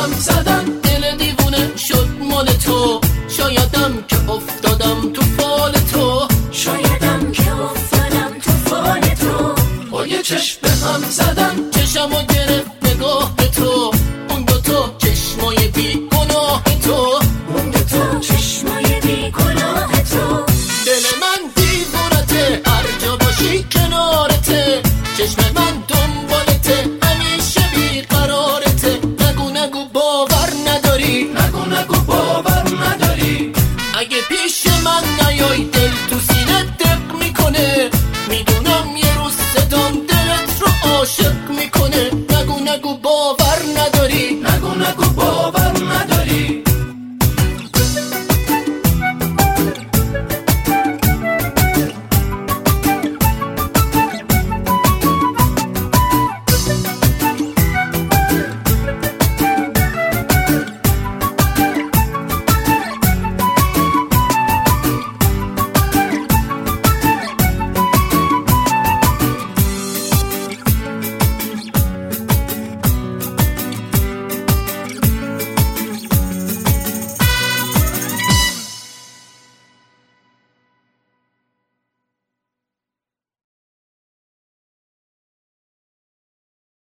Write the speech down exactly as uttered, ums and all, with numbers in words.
هم زدن، دل دیوونه شد مال تو. شایدم که افتادم تو فال تو، شایدم که افتادم تو فال تو. با یه چشم به هم زدن، چشمو گرفت نگاه تو. اون دو تا چشمای بی گناه تو، اون دو تا چشمای بی گناه تو. دل من دیوونته، هر جا باشی کنارته. چشم من دو